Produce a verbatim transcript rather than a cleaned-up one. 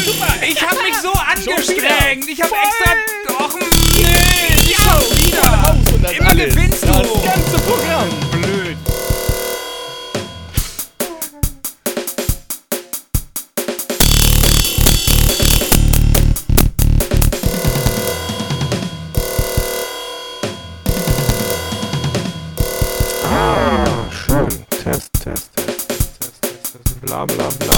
Ich hab mich so angestrengt. Ich hab Voll. extra... Och, nee, nicht schon wieder. Haus und das Immer alles. gewinnst du. Das ganze Programm. Blöd. Ah, schön. Test, Test, Test, Test, Test, Test, Test. Bla, bla, bla.